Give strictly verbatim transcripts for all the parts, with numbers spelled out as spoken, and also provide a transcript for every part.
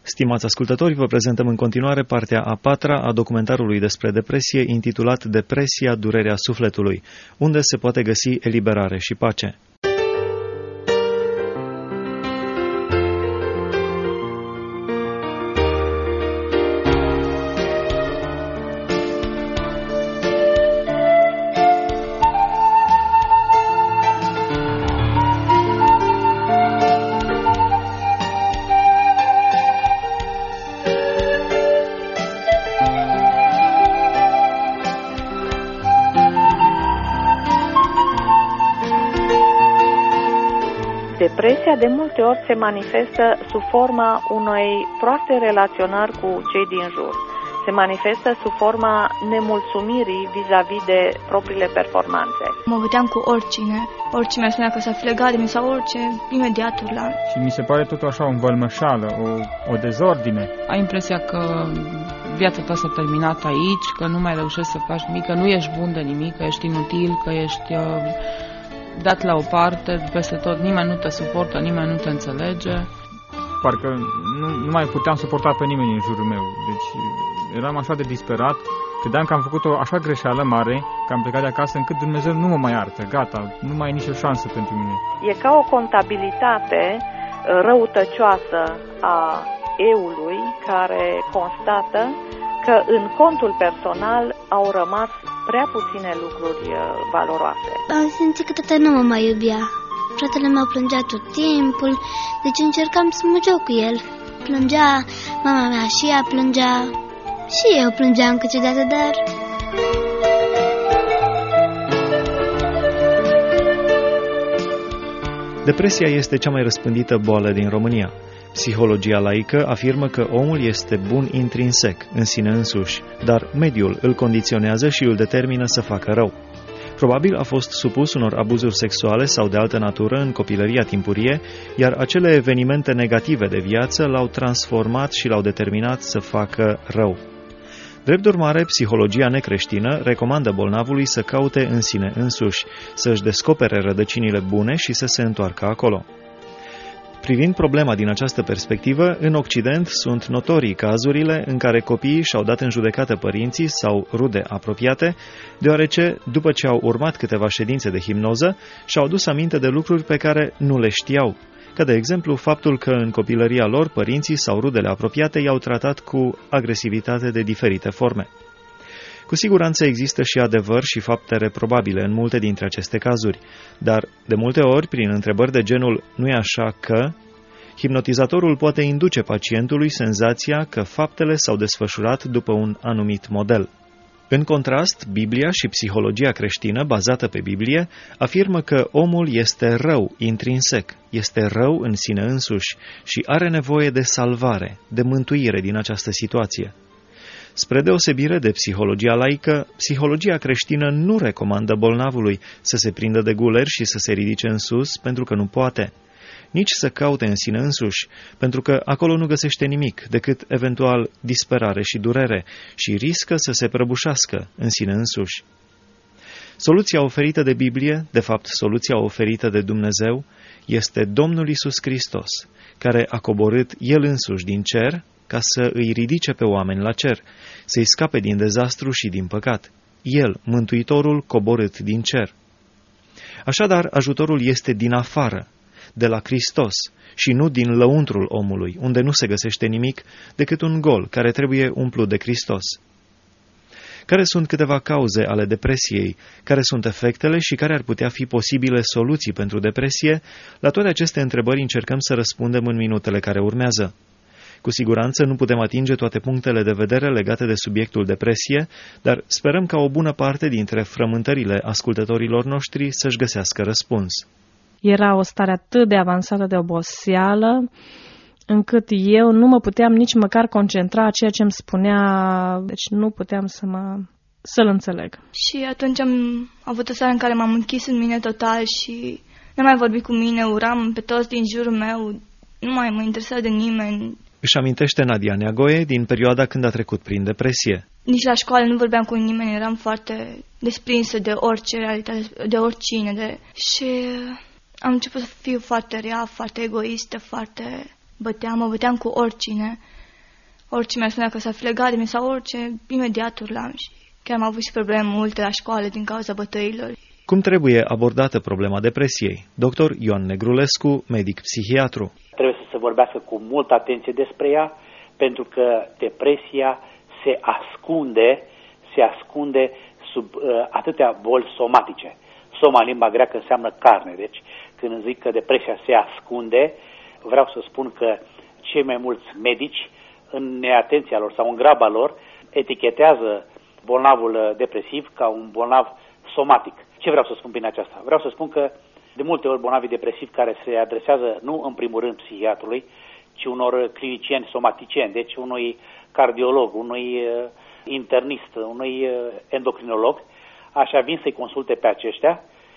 Stimați ascultători, vă prezentăm în continuare partea a patra a documentarului despre depresie intitulat Depresia, durerea sufletului, unde se poate găsi eliberare și pace. Depresia de multe ori se manifestă sub forma unei proaste relaționări cu cei din jur. Se manifestă sub forma nemulțumirii vis-a-vis de propriile performanțe. Mă băteam cu oricine, oricine mi-a spunea că s-a legat de mine sau orice, imediat urlam. Și mi se pare totul așa o învălmășală, o, o dezordine. Ai impresia că viața ta s-a terminat aici, că nu mai reușești să faci nimic, că nu ești bun de nimic, că ești inutil, că ești uh, dat la o parte, peste tot, nimeni nu te suportă, nimeni nu te înțelege. Parcă nu, nu mai puteam suporta pe nimeni în jurul meu, deci eram așa de disperat, credeam că am făcut o așa greșeală mare, că am plecat de acasă, încât Dumnezeu nu mă mai iartă, gata, nu mai e nicio șansă pentru mine. E ca o contabilitate răutăcioasă a eului care constată că în contul personal au rămas prea puține lucruri valoroase. Am simțit că tata nu mă mai iubea. Fratele meu plângea tot timpul, deci încercam să mă joc cu el. Plângea, mama mea și ea plângea, și eu plângeam câteodată, dar... Depresia este cea mai răspândită boală din România. Psihologia laică afirmă că omul este bun intrinsec, în sine însuși, dar mediul îl condiționează și îl determină să facă rău. Probabil a fost supus unor abuzuri sexuale sau de altă natură în copilăria timpurie, iar acele evenimente negative de viață l-au transformat și l-au determinat să facă rău. Drept urmare, psihologia necreștină recomandă bolnavului să caute în sine însuși, să-și descopere rădăcinile bune și să se întoarcă acolo. Privind problema din această perspectivă, în Occident sunt notorii cazurile în care copiii și-au dat în judecată părinții sau rude apropiate, deoarece, după ce au urmat câteva ședințe de hipnoză, și-au adus aminte de lucruri pe care nu le știau, ca de exemplu faptul că în copilăria lor părinții sau rudele apropiate i-au tratat cu agresivitate de diferite forme. Cu siguranță există și adevăr și fapte reprobabile în multe dintre aceste cazuri, dar, de multe ori, prin întrebări de genul "nu-i așa că?", hipnotizatorul poate induce pacientului senzația că faptele s-au desfășurat după un anumit model. În contrast, Biblia și psihologia creștină, bazată pe Biblie, afirmă că omul este rău intrinsec, este rău în sine însuși și are nevoie de salvare, de mântuire din această situație. Spre deosebire de psihologia laică, psihologia creștină nu recomandă bolnavului să se prindă de guleri și să se ridice în sus, pentru că nu poate, nici să caute în sine însuși, pentru că acolo nu găsește nimic decât eventual disperare și durere și riscă să se prăbușească în sine însuși. Soluția oferită de Biblie, de fapt soluția oferită de Dumnezeu, este Domnul Iisus Hristos, care a coborât El însuși din cer ca să îi ridice pe oameni la cer, să-i scape din dezastru și din păcat. El, Mântuitorul coborât din cer. Așadar, ajutorul este din afară, de la Hristos, și nu din lăuntrul omului, unde nu se găsește nimic decât un gol care trebuie umplut de Hristos. Care sunt câteva cauze ale depresiei, care sunt efectele și care ar putea fi posibile soluții pentru depresie? La toate aceste întrebări încercăm să răspundem în minutele care urmează. Cu siguranță nu putem atinge toate punctele de vedere legate de subiectul depresie, dar sperăm ca o bună parte dintre frământările ascultătorilor noștri să-și găsească răspuns. Era o stare atât de avansată de oboseală, încât eu nu mă puteam nici măcar concentra ceea ce îmi spunea, deci nu puteam să mă, să-l înțeleg. Și atunci am avut o seară în care m-am închis în mine total și nu mai vorbit cu mine, uram pe toți din jurul meu, nu mai mă interesa de nimeni. Își amintește Nadia Neagoe din perioada când a trecut prin depresie. Nici la școală nu vorbeam cu nimeni, eram foarte desprinsă de orice realitate, de oricine. De... Și am început să fiu foarte rea, foarte egoistă, foarte băteam, mă băteam cu oricine. Oricine mi-ar spunea că s-a flegat de mine sau orice, imediat urlam și chiar am avut și probleme multe la școală din cauza bătăilor. Cum trebuie abordată problema depresiei? doctor Ioan Negrulescu, medic psihiatru. Trebuie să se vorbească cu multă atenție despre ea, pentru că depresia se ascunde, se ascunde sub uh, atâtea boli somatice. Soma în limba greacă înseamnă carne, deci când zic că depresia se ascunde, vreau să spun că cei mai mulți medici, în neatenția lor sau în graba lor, etichetează bolnavul depresiv ca un bolnav somatic. Ce vreau să spun prin aceasta? Vreau să spun că de multe ori bolnavii depresivi care se adresează nu în primul rând psihiatrului, ci unor clinicieni somaticieni, deci unui cardiolog, unui internist, unui endocrinolog, așa vin să-i consulte pe aceștia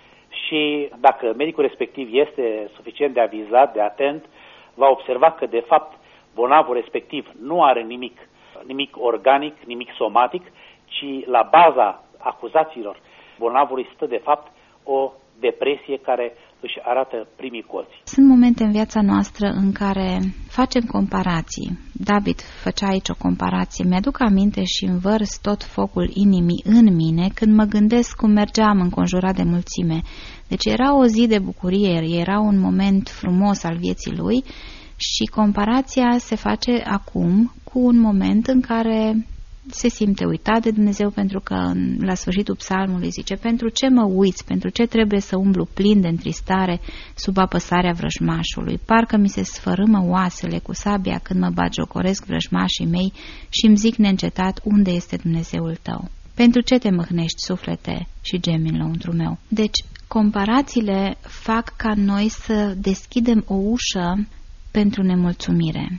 și dacă medicul respectiv este suficient de avizat, de atent, va observa că de fapt bolnavul respectiv nu are nimic, nimic organic, nimic somatic, ci la baza acuzațiilor bolnavului stă de fapt o depresie care își arată primii colți. Sunt momente în viața noastră în care facem comparații. David făcea aici o comparație. Mi-aduc aminte și învărs tot focul inimii în mine când mă gândesc cum mergeam înconjurat de mulțime. Deci era o zi de bucurie, era un moment frumos al vieții lui și comparația se face acum cu un moment în care se simte uitat de Dumnezeu, pentru că la sfârșitul psalmului zice: pentru ce mă uiți, pentru ce trebuie să umblu plin de întristare sub apăsarea vrăjmașului? Parcă mi se sfărâmă oasele cu sabia când mă bagiocoresc vrăjmașii mei și îmi zic neîncetat: unde este Dumnezeul tău? Pentru ce te mâhnești, suflete, și gemi în lăuntru meu? Deci, comparațiile fac ca noi să deschidem o ușă pentru nemulțumire.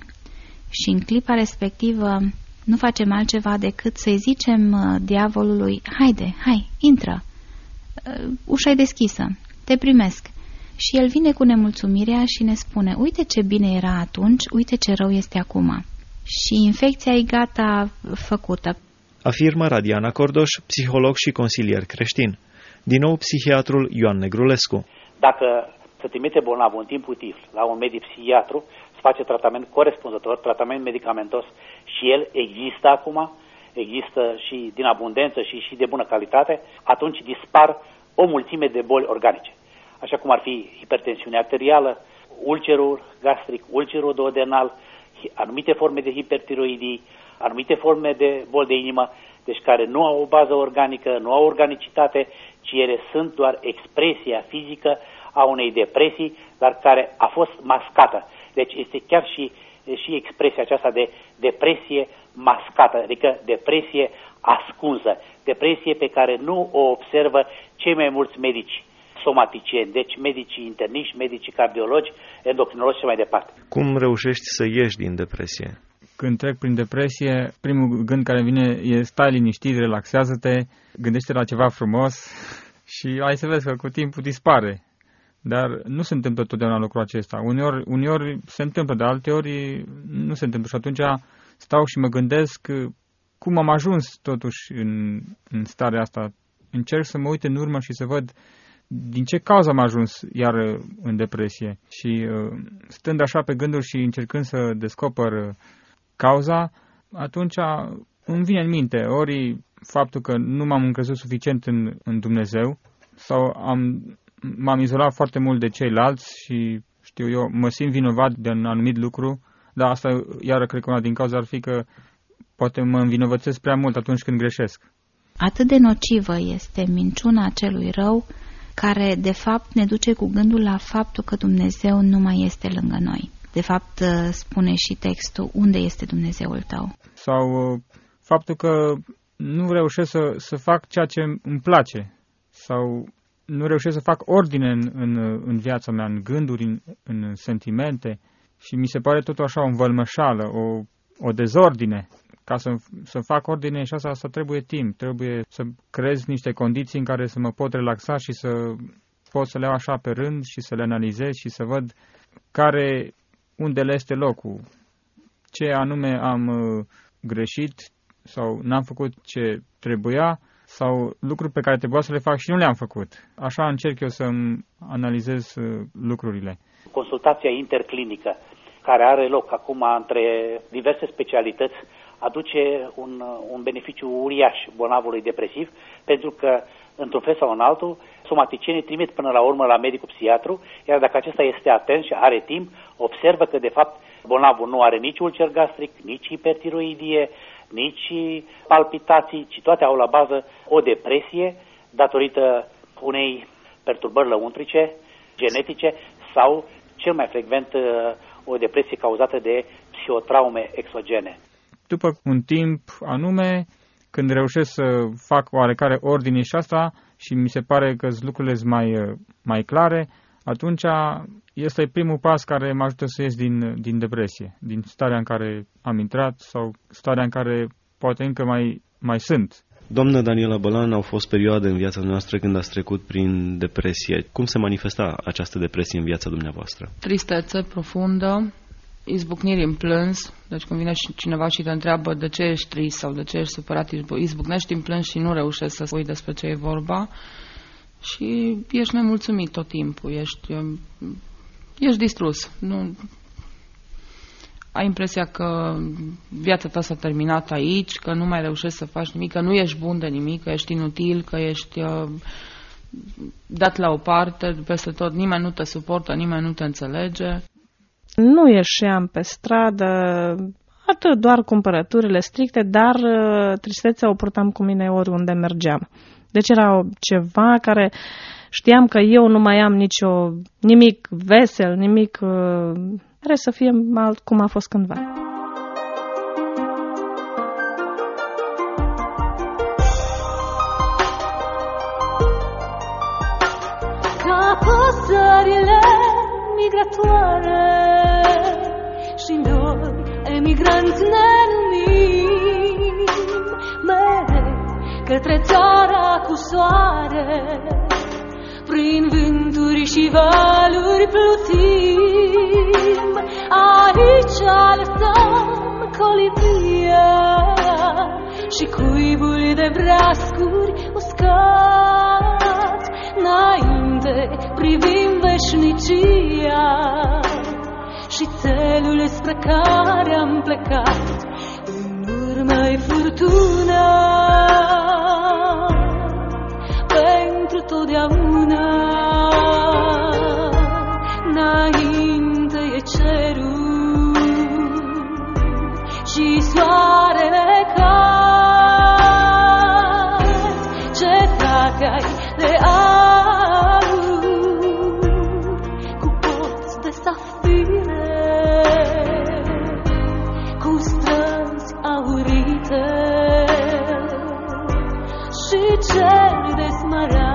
Și în clipa respectivă nu facem altceva decât să-i zicem diavolului: haide, hai, intră, ușa e deschisă, te primesc. Și el vine cu nemulțumirea și ne spune: uite ce bine era atunci, uite ce rău este acum. Și infecția e gata făcută. Afirmă Radiana Cordoș, psiholog și consilier creștin. Din nou psihiatrul Ioan Negrulescu. Dacă se trimite bolnavul în timp util la un medic psihiatru, se face tratament corespunzător, tratament medicamentos și el există acum, există și din abundență și, și de bună calitate, atunci dispar o mulțime de boli organice, așa cum ar fi hipertensiunea arterială, ulcerul gastric, ulcerul duodenal, anumite forme de hipertiroidii, anumite forme de boli de inimă, deci care nu au o bază organică, nu au organicitate, ci ele sunt doar expresia fizică a unei depresii, dar care a fost mascată. Deci este chiar și, și expresia aceasta de depresie mascată, adică depresie ascunsă, depresie pe care nu o observă cei mai mulți medici somaticieni, deci medicii interniști, medicii cardiologi, endocrinologi și mai departe. Cum reușești să ieși din depresie? Când trec prin depresie, primul gând care vine e: stai liniștit, relaxează-te, gândește la ceva frumos și ai să vezi că cu timpul dispare. Dar nu se întâmplă totdeauna lucrul acesta. Uneori, uneori se întâmplă, de alte ori nu se întâmplă. Și atunci stau și mă gândesc cum am ajuns totuși în, în starea asta. Încerc să mă uit în urmă și să văd din ce cauză am ajuns iar în depresie. Și stând așa pe gânduri și încercând să descoper cauza, atunci îmi vine în minte ori faptul că nu m-am încrezut suficient în, în Dumnezeu, sau am m-am izolat foarte mult de ceilalți și, știu eu, mă simt vinovat de un anumit lucru, dar asta, iară, cred că una din cauze ar fi că poate mă învinovățesc prea mult atunci când greșesc. Atât de nocivă este minciuna celui rău, care, de fapt, ne duce cu gândul la faptul că Dumnezeu nu mai este lângă noi. De fapt, spune și textul: unde este Dumnezeul tău? Sau faptul că nu reușesc să, să fac ceea ce îmi place, sau nu reușesc să fac ordine în, în, în viața mea, în gânduri, în, în sentimente, și mi se pare totul așa o învălmășală, o, o dezordine. Ca să, să fac ordine și asta, asta trebuie timp, trebuie să creez niște condiții în care să mă pot relaxa și să pot să le iau așa pe rând și să le analizez și să văd care, unde le este locul, ce anume am uh, greșit sau n-am făcut ce trebuia, sau lucruri pe care trebuia să le fac și nu le-am făcut. Așa încerc eu să-mi analizez lucrurile. Consultația interclinică, care are loc acum între diverse specialități aduce un, un beneficiu uriaș bolnavului depresiv, pentru că, într-un fel sau în altul, somaticienii trimit până la urmă la medicul psihiatru, iar dacă acesta este atent și are timp, observă că, de fapt, bolnavul nu are nici ulcer gastric, nici hipertiroidie, nici palpitații, ci toate au la bază o depresie datorită unei perturbări lăuntrice, genetice sau, cel mai frecvent, o depresie cauzată de psihotraume exogene. După un timp anume, când reușesc să fac oarecare ordine și asta și mi se pare că lucrurile sunt mai, mai clare, atunci este primul pas care mă ajută să ies din, din depresie, din starea în care am intrat sau starea în care poate încă mai, mai sunt. Doamnă Daniela Bălan, au fost perioade în viața noastră când ați trecut prin depresie. Cum se manifesta această depresie în viața dumneavoastră? Tristețe profundă, izbucniri în plâns, deci când vine cineva și te întreabă de ce ești trist sau de ce ești supărat, izbucnești în plâns și nu reușești să spui despre ce e vorba și ești nemulțumit tot timpul, ești, ești distrus. Nu, ai impresia că viața ta s-a terminat aici, că nu mai reușești să faci nimic, că nu ești bun de nimic, că ești inutil, că ești uh, dat la o parte, peste tot, nimeni nu te suportă, nimeni nu te înțelege. Nu ieșeam pe stradă, atât doar cumpărăturile stricte, dar tristețea o purtam cu mine oriunde mergeam. Deci era ceva care știam că eu nu mai am nicio, nimic vesel, nimic care să fie alt cum a fost cândva. Ca păsările migratoare și noi, emigranți, ne numim mereu către țara cu soare. Prin vânturi și valuri plutim, aici lăsăm colivia și cuibul de brascuri uscat. Înainte privim veșnicia și țelul spre care am plecat. În urmă-i furtuna pentru totdeauna. Înainte e cerul și soarele cald. Ce drag ai de aur cu porți de safire, cu străzi aurite și cer de smaragd.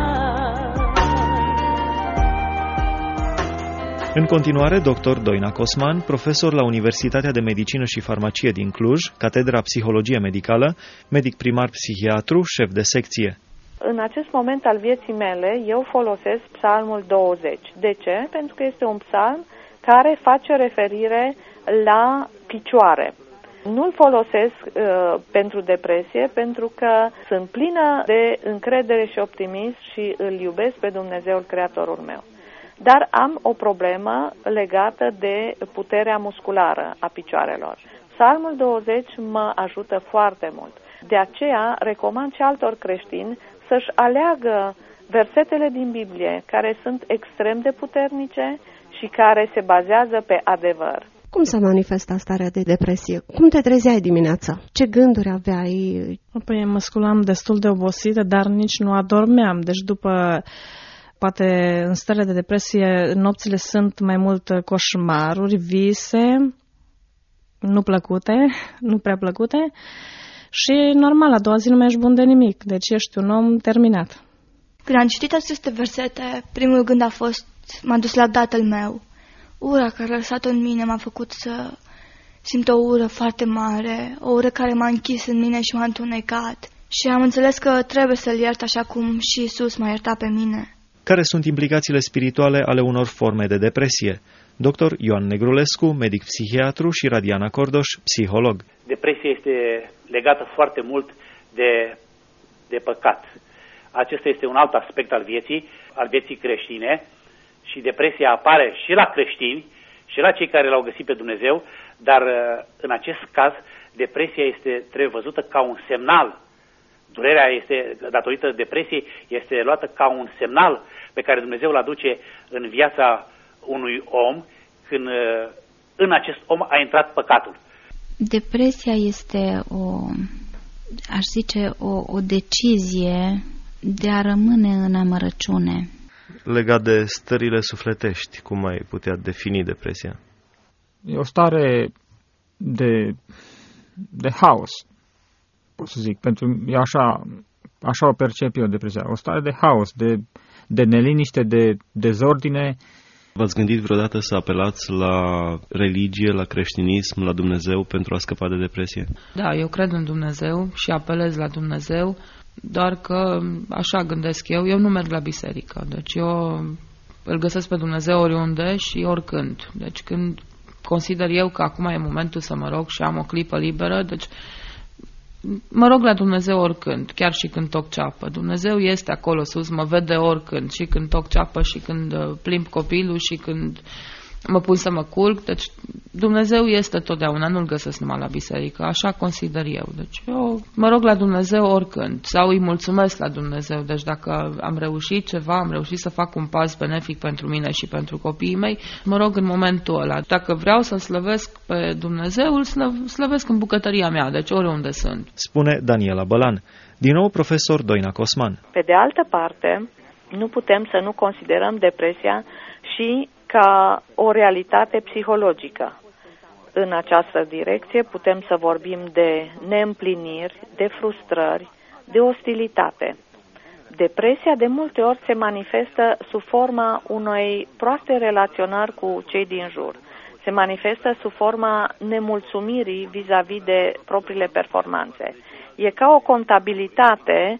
În continuare, doctor Doina Cosman, profesor la Universitatea de Medicină și Farmacie din Cluj, Catedra Psihologie Medicală, medic primar psihiatru, șef de secție. În acest moment al vieții mele, eu folosesc psalmul douăzeci. De ce? Pentru că este un psalm care face referire la picioare. Nu-l folosesc uh, pentru depresie, pentru că sunt plină de încredere și optimism și îl iubesc pe Dumnezeul Creatorul meu. Dar am o problemă legată de puterea musculară a picioarelor. Psalmul douăzeci mă ajută foarte mult. De aceea recomand și altor creștini să-și aleagă versetele din Biblie care sunt extrem de puternice și care se bazează pe adevăr. Cum se manifesta starea de depresie? Cum te trezeai dimineața? Ce gânduri aveai? Păi mă sculam destul de obosită, dar nici nu adormeam. Deci după, poate în stare de depresie, nopțile sunt mai mult coșmaruri, vise, nu plăcute, nu prea plăcute. Și normal, a doua zi nu mai ești bun de nimic. Deci ești un om terminat. Când am citit aceste versete, primul gând a fost, m-a dus la tatăl meu. Ura care a lăsat-o în mine m-a făcut să simt o ură foarte mare, o ură care m-a închis în mine și m-a întunecat. Și am înțeles că trebuie să-l iert așa cum și Iisus m-a iertat pe mine. Care sunt implicațiile spirituale ale unor forme de depresie? doctor Ioan Negrulescu, medic psihiatru, și Radiana Cordoș, psiholog. Depresia este legată foarte mult de, de păcat. Acesta este un alt aspect al vieții, al vieții creștine, și depresia apare și la creștini și la cei care l-au găsit pe Dumnezeu, dar în acest caz depresia este, trebuie văzută ca un semnal. Durerea este, datorită depresiei, este luată ca un semnal pe care Dumnezeu îl aduce în viața unui om când în acest om a intrat păcatul. Depresia este o, aș zice, o, o decizie de a rămâne în amărăciune. Legat de stările sufletești, cum ai putea defini depresia? E o stare de, de haos, pot să zic, pentru eu așa, așa o percep eu depresia. O stare de haos, de, de neliniște, de dezordine. V-ați gândit vreodată să apelați la religie, la creștinism, la Dumnezeu pentru a scăpa de depresie? Da, eu cred în Dumnezeu și apelez la Dumnezeu, doar că așa gândesc eu, eu nu merg la biserică, deci eu îl găsesc pe Dumnezeu oriunde și oricând. Deci când consider eu că acum e momentul să mă rog și am o clipă liberă, deci mă rog la Dumnezeu oricând, chiar și când toc ceapă. Dumnezeu este acolo sus, mă vede oricând, și când toc ceapă, și când plimb copilul, și când mă pun să mă culc. Deci Dumnezeu este totdeauna, nu-L găsesc numai la biserică, așa consider eu. Deci eu mă rog la Dumnezeu oricând, sau îi mulțumesc la Dumnezeu. Deci dacă am reușit ceva, am reușit să fac un pas benefic pentru mine și pentru copiii mei, mă rog în momentul ăla. Dacă vreau să slăvesc pe Dumnezeu, îl slăvesc în bucătăria mea, deci oriunde sunt. Spune Daniela Bălan, din nou profesor Doina Cosman. Pe de altă parte, nu putem să nu considerăm depresia și ca o realitate psihologică. În această direcție putem să vorbim de neîmpliniri, de frustrări, de ostilitate. Depresia de multe ori se manifestă sub forma unei proaste relaționări cu cei din jur. Se manifestă sub forma nemulțumirii vis-a-vis de propriile performanțe. E ca o contabilitate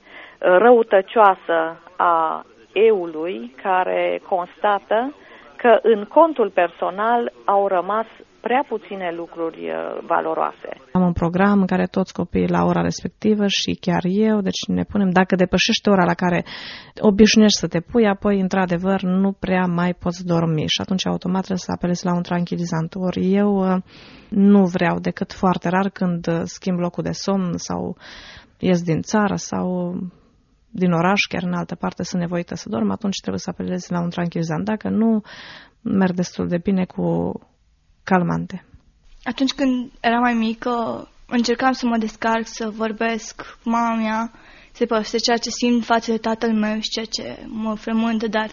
răutăcioasă a eului care constată că în contul personal au rămas prea puține lucruri valoroase. Am un program în care toți copiii la ora respectivă și chiar eu, deci ne punem, dacă depășești ora la care obișnuiești să te pui, apoi, într-adevăr, nu prea mai poți dormi și atunci automat trebuie să apelezi la un tranquilizant. Ori eu nu vreau decât foarte rar când schimb locul de somn sau ies din țară sau din oraș, chiar în altă parte, sunt nevoită să dorm, atunci trebuie să apelez la un tranquilizant. Dacă nu, merg destul de bine cu calmante. Atunci când eram mai mică, încercam să mă descarc, să vorbesc cu mama mea, să-i povestesc ceea ce simt față de tatăl meu și ceea ce mă frământă, dar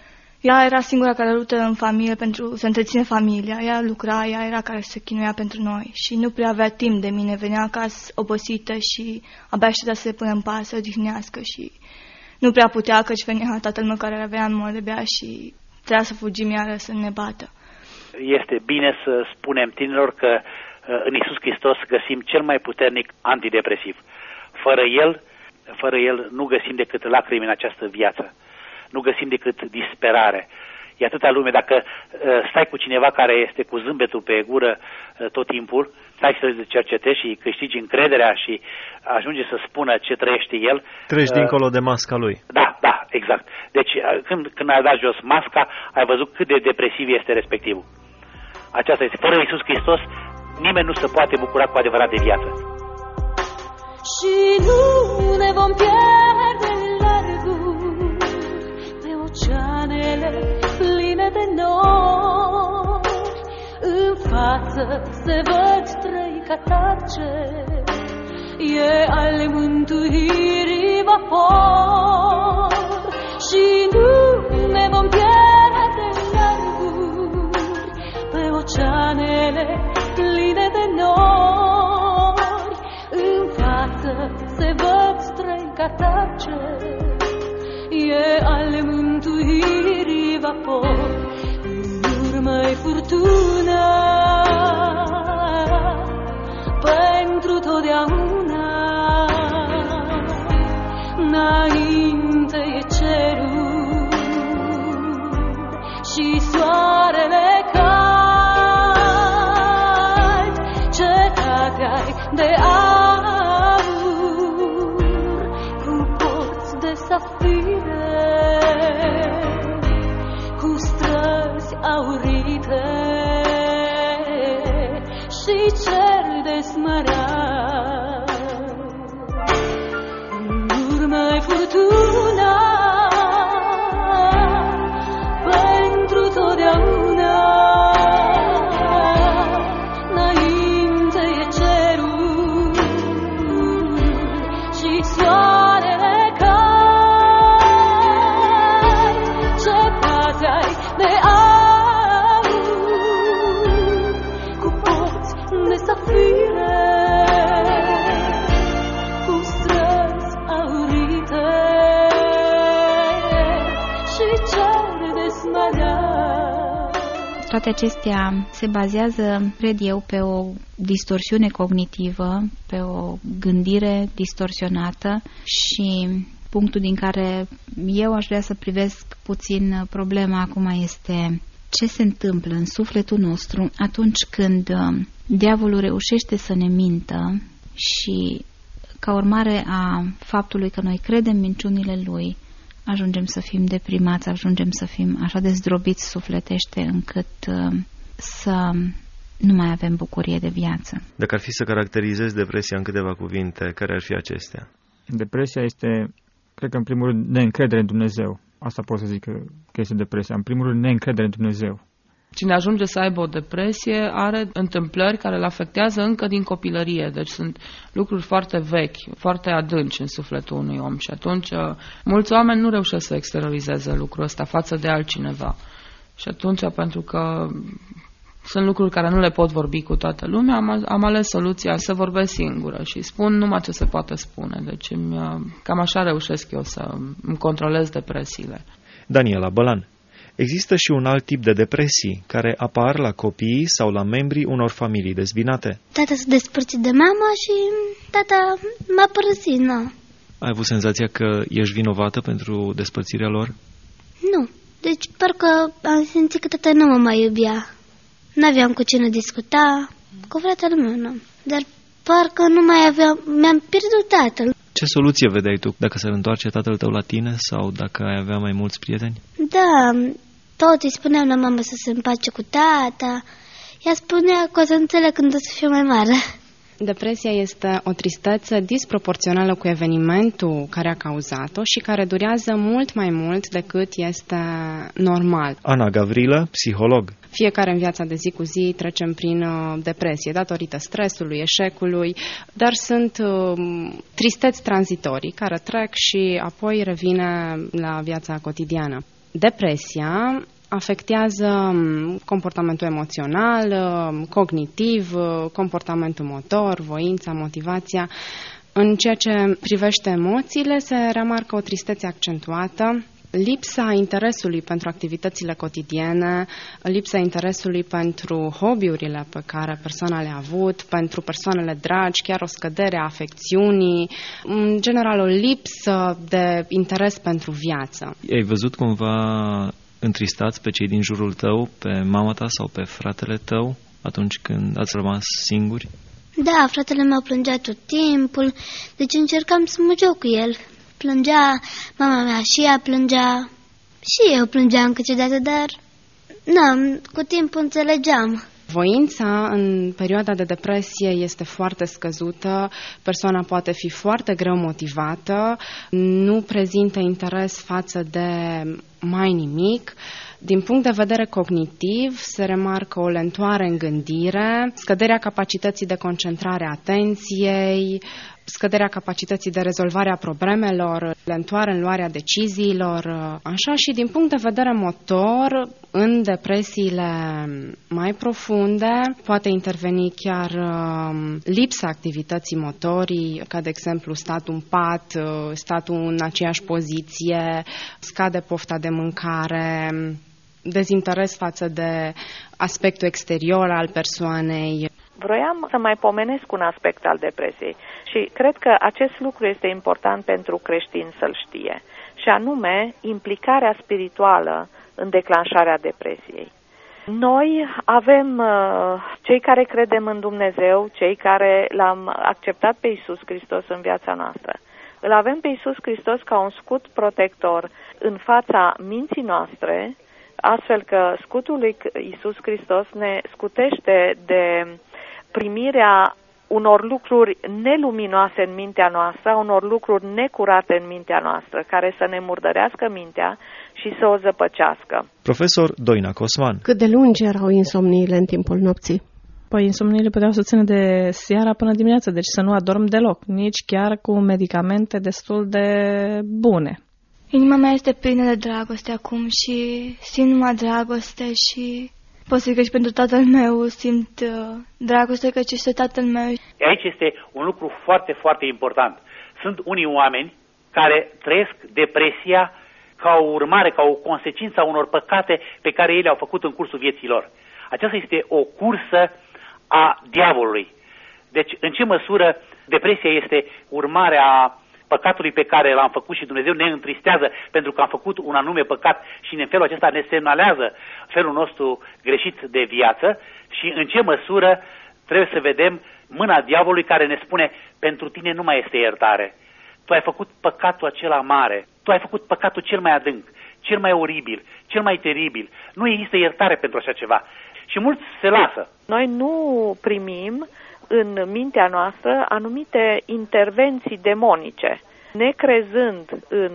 ea era singura care luptă în familie pentru să întreține familia. Ea lucra, ea era care se chinuia pentru noi și nu prea avea timp de mine. Venea acasă obosită și abia aștepta să se pună în pas, să odihnească și nu prea putea, căci venea tatăl meu care avea în mă de bea și trebuia să fugim iară să ne bată. Este bine să spunem tinerilor că în Iisus Hristos găsim cel mai puternic antidepresiv. Fără El, fără El nu găsim decât lacrimi în această viață. Nu găsim decât disperare. E atâta lume, dacă uh, stai cu cineva care este cu zâmbetul pe gură uh, tot timpul, stai să cercetezi și câștigi încrederea și ajunge să spună ce trăiește el. Treci uh, dincolo de masca lui. Da, da, exact. Deci uh, când, când ai dat jos masca, ai văzut cât de depresiv este respectivul. Aceasta este. Fără Iisus Hristos, nimeni nu se poate bucura cu adevărat de viață. Și nu ne vom pierde oceanele pline de nori, în față se văd trei catarce, e al mântuirii vapor. Și nu ne vom pierde în larguri pe oceanele pline de nori, în față se văd trei catarce, e al mântuirii vapor. În urmă-i furtuna pentru totdeauna, înainte e cerul și soarele cald, cetatea-i de aur cu porți de safire, cu străzi aurite. toate acestea se bazează, cred eu, pe o distorsiune cognitivă, pe o gândire distorsionată și punctul din care eu aș vrea să privesc puțin problema acum este ce se întâmplă în sufletul nostru atunci când diavolul reușește să ne mintă și ca urmare a faptului că noi credem minciunile lui, ajungem să fim deprimați, ajungem să fim așa de zdrobiți sufletește încât uh, să nu mai avem bucurie de viață. Dacă ar fi să caracterizezi depresia în câteva cuvinte, care ar fi acestea? Depresia este, cred că în primul rând, neîncredere în Dumnezeu. Asta pot să zic că, că este depresia. În primul rând, neîncredere în Dumnezeu. Cine ajunge să aibă o depresie are întâmplări care îl afectează încă din copilărie. Deci sunt lucruri foarte vechi, foarte adânci în sufletul unui om. Și atunci mulți oameni nu reușesc să exteriorizeze lucrul ăsta față de altcineva. Și atunci, pentru că sunt lucruri care nu le pot vorbi cu toată lumea, am, am ales soluția să vorbesc singură și spun numai ce se poate spune. Deci îmi, cam așa reușesc eu să îmi controlez depresiile. Daniela Bălan. Există și un alt tip de depresii care apar la copiii sau la membrii unor familii dezbinate. Tata s-a despărțit de mama și tata m-a părăsit, nu. Ai avut senzația că ești vinovată pentru despărțirea lor? Nu. Deci parcă am simțit că tata nu mă mai iubea. N-aveam cu cine discuta, cu fratele meu, nu. Dar parcă nu mai aveam, mi-am pierdut tatăl. Ce soluție vedeai tu dacă s-ar întoarce tatăl tău la tine sau dacă ai avea mai mulți prieteni? Da, tot îi spuneam la mama să se împace cu tata. Ea spunea că o să înțeleg când o să fiu mai mare. Depresia este o tristețe disproporțională cu evenimentul care a cauzat-o și care durează mult mai mult decât este normal. Ana Gavrilă, psiholog. Fiecare în viața de zi cu zi trecem prin uh, depresie datorită stresului, eșecului, dar sunt uh, tristeți tranzitorii care trec și apoi revine la viața cotidiană. Depresia afectează comportamentul emoțional, cognitiv, comportamentul motor, voința, motivația. În ceea ce privește emoțiile, se remarcă o tristețe accentuată, lipsa interesului pentru activitățile cotidiene, lipsa interesului pentru hobby-urile pe care persoana le-a avut, pentru persoanele dragi, chiar o scădere a afecțiunii, în general o lipsă de interes pentru viață. Ai văzut cumva întristați pe cei din jurul tău, pe mama ta sau pe fratele tău atunci când ați rămas singuri? Da, fratele meu plângea tot timpul, deci încercam să mă joc cu el. Plângea, mama mea și ea plângea, și eu plângeam câteodată, dar nu, cu timpul înțelegeam. Voința în perioada de depresie este foarte scăzută, persoana poate fi foarte greu motivată, nu prezintă interes față de mai nimic. Din punct de vedere cognitiv, se remarcă o lentoare în gândire, scăderea capacității de concentrare a atenției, scăderea capacității de rezolvare a problemelor, lentoare în luarea deciziilor, așa, și din punct de vedere motor, în depresiile mai profunde, poate interveni chiar lipsa activității motorii, ca de exemplu statul în pat, statul în aceeași poziție, scade pofta de mâncare, dezinteres față de aspectul exterior al persoanei. Vroiam să mai pomenesc un aspect al depresiei și cred că acest lucru este important pentru creștini să-l știe, și anume implicarea spirituală în declanșarea depresiei. Noi avem, cei care credem în Dumnezeu, cei care l-am acceptat pe Iisus Hristos în viața noastră, îl avem pe Iisus Hristos ca un scut protector în fața minții noastre, astfel că scutul lui Iisus Hristos ne scutește de primirea unor lucruri neluminoase în mintea noastră, unor lucruri necurate în mintea noastră, care să ne murdărească mintea și să o zăpăcească. Profesor Doina Cosman. Cât de lungi erau insomniile în timpul nopții? Păi insomniile puteau să țină de seara până dimineața, deci să nu adorm deloc, nici chiar cu medicamente destul de bune. Inima mea este plină de dragoste acum și simt numai dragoste și pot să zic că și pentru tatăl meu simt uh, dragoste, căci este tatăl meu. Aici este un lucru foarte, foarte important. Sunt unii oameni care trăiesc depresia ca o urmare, ca o consecință a unor păcate pe care ei le-au făcut în cursul vieții lor. Aceasta este o cursă a diavolului. Deci, în ce măsură depresia este urmarea păcatului pe care l-am făcut și Dumnezeu ne întristează pentru că am făcut un anume păcat și în felul acesta ne semnalează felul nostru greșit de viață, și în ce măsură trebuie să vedem mâna diavolului care ne spune: pentru tine nu mai este iertare. Tu ai făcut păcatul acela mare, tu ai făcut păcatul cel mai adânc, cel mai oribil, cel mai teribil. Nu există iertare pentru așa ceva. Și mulți se lasă. Noi nu primim în mintea noastră anumite intervenții demonice, necrezând în,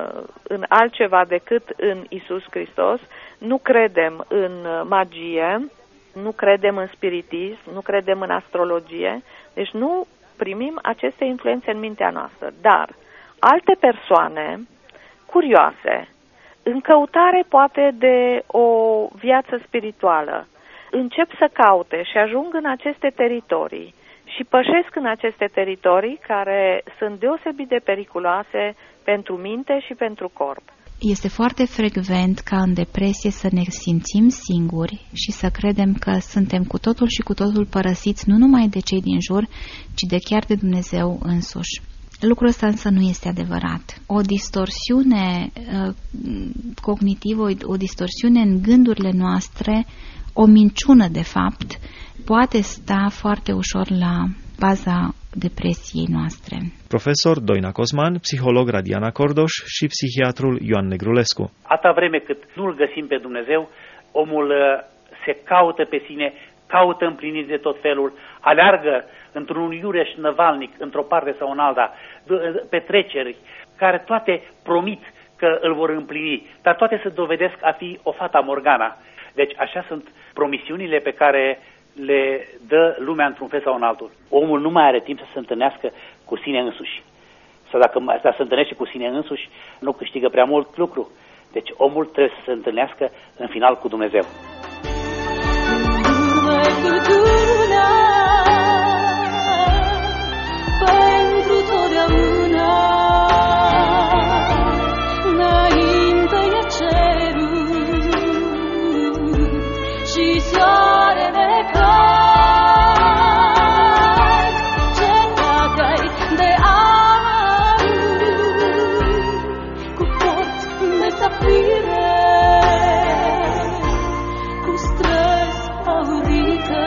în altceva decât în Iisus Hristos. Nu credem în magie, nu credem în spiritism, nu credem în astrologie, deci nu primim aceste influențe în mintea noastră. Dar alte persoane curioase, în căutare poate de o viață spirituală, încep să caute și ajung în aceste teritorii și pășesc în aceste teritorii care sunt deosebit de periculoase pentru minte și pentru corp. Este foarte frecvent ca în depresie să ne simțim singuri și să credem că suntem cu totul și cu totul părăsiți nu numai de cei din jur, ci de chiar de Dumnezeu însuși. Lucrul ăsta însă nu este adevărat. O distorsiune uh, cognitivă, o, o distorsiune în gândurile noastre, o minciună de fapt, poate sta foarte ușor la baza depresiei noastre. Profesor Doina Cosman, psiholog Radiana Cordoș și psihiatrul Ioan Negrulescu. Atâta vreme cât nu-L găsim pe Dumnezeu, omul se caută pe sine, caută împliniri de tot felul, aleargă într-un iureș năvalnic, într-o parte sau în alta, petreceri care toate promit că îl vor împlini, dar toate se dovedesc a fi o fata Morgana. Deci așa sunt promisiunile pe care le dă lumea într-un fel sau în altul. Omul nu mai are timp să se întâlnească cu sine însuși. Sau dacă se întâlnește cu sine însuși, nu câștigă prea mult lucru. Deci omul trebuie să se întâlnească în final cu Dumnezeu. Pentru totdeauna înainte e cerul și soarele cald, cetatea de aur cu porți de safire, cu străzi aurite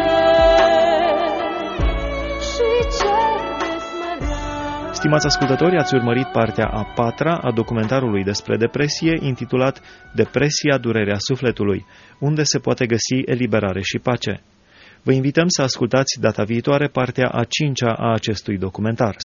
și cer. Stimați ascultători, ați urmărit partea a patra a documentarului despre depresie, intitulat Depresia, durerea sufletului, unde se poate găsi eliberare și pace. Vă invităm să ascultați data viitoare partea a cincea a acestui documentar.